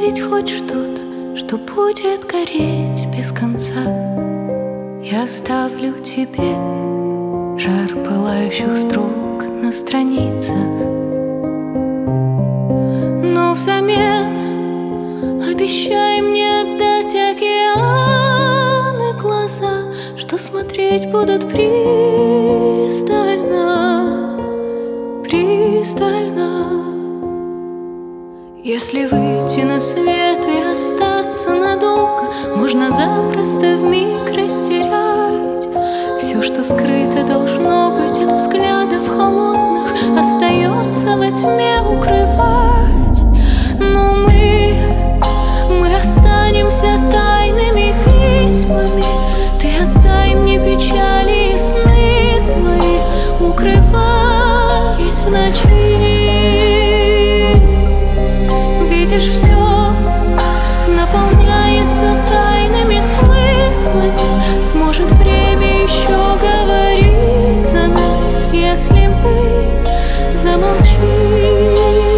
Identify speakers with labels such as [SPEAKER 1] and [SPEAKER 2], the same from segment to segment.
[SPEAKER 1] увидеть хоть что-то, что будет гореть без конца. Я оставлю тебе жар пылающих строк на страницах, но взамен обещай мне отдать океаны глаза, что смотреть будут пристально, пристально. Если выйти на свет и остаться надолго, можно запросто вмиг растерять все, что скрыто должно быть от взглядов холодных, остается во тьме укрывать. Но мы останемся тайными письмами. Ты отдай мне печали и сны свои, укрываясь в ночи. Видишь, все наполняется тайными смыслами. Сможет время еще говорить за нас, если мы замолчим.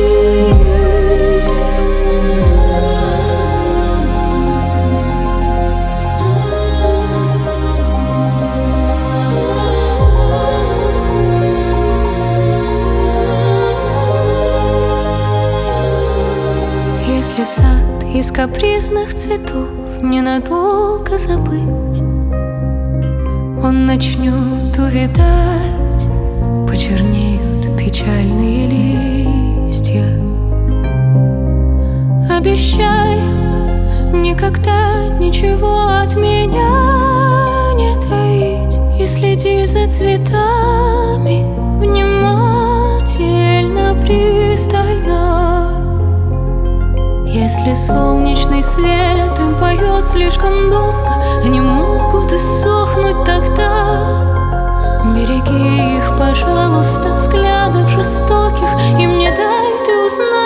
[SPEAKER 1] Если сад из капризных цветов ненадолго забыть, он начнет увядать, почернеют печальные листья. Обещай никогда ничего от меня не таить, и следи за цветами внимательно, пристально. Если солнечный свет им поет слишком долго, они могут иссохнуть тогда. Береги их, пожалуйста, взглядов жестоких, им не дай ты узнать.